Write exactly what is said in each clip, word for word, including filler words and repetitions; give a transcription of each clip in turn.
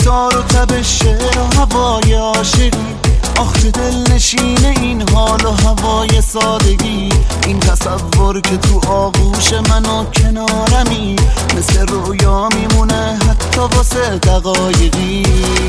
تار و تب شعر و هوای عاشقی، آخه دل نشینه این حال و هوای سادگی. این تصور که تو آغوش من و کنارمی، مثل رویا میمونه حتی واسه دقایقی.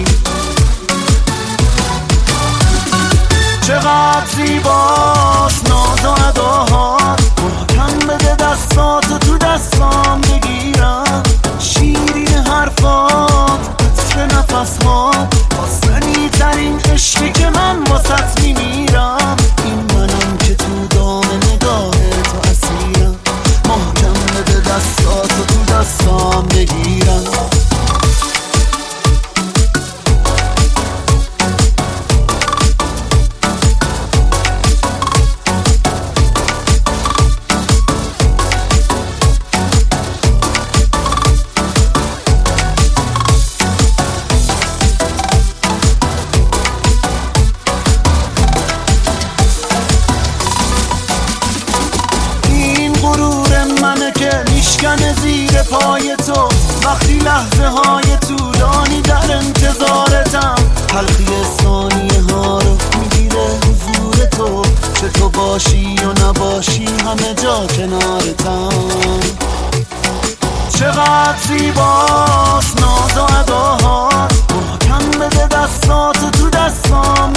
چقدر زیباست ناز و اداهات، محکم بده دستاتو تو دستام بگیرم. شیرین حرفات، عطر نفسهات، آسانی ترین عشقی که من واسط میمیرم. این منم که تو دام نگاه تو اسیرم، محکم بده دستاتو تو دستام بگیرم. منه که میشکنه زیر پای تو، وقتی لحظه های طولانی در انتظارتم. حلقی ثانیه ها رو میگیره حضور تو، چه تو باشی و نباشی همه جا کنارتم. چقدر زیباست ناز و اداهات، محکم بده دستاتو تو دستام